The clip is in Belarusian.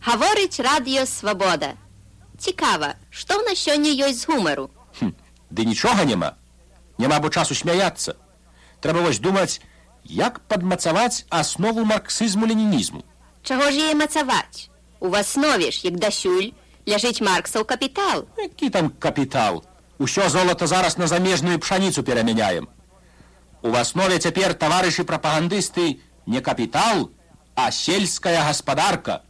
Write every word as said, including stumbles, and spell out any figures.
Гаворыць радыё «Свабода». Цікава, што ў нас сёння ёсць з гумару? Хм, ды нічога няма. Няма бо часу смяяцца. Трэба вось думаць, як падмацаваць аснову марксізму-ленінізму. Чаго ж яе мацаваць? У аснове ж, як дасюль, ляжыць марксаў капітал. Які там капітал? Усё золата зараз на замежную пшаніцу перамяняем. У аснове цяпер, таварышы прапагандысты, не капітал, а сельская гаспадарка.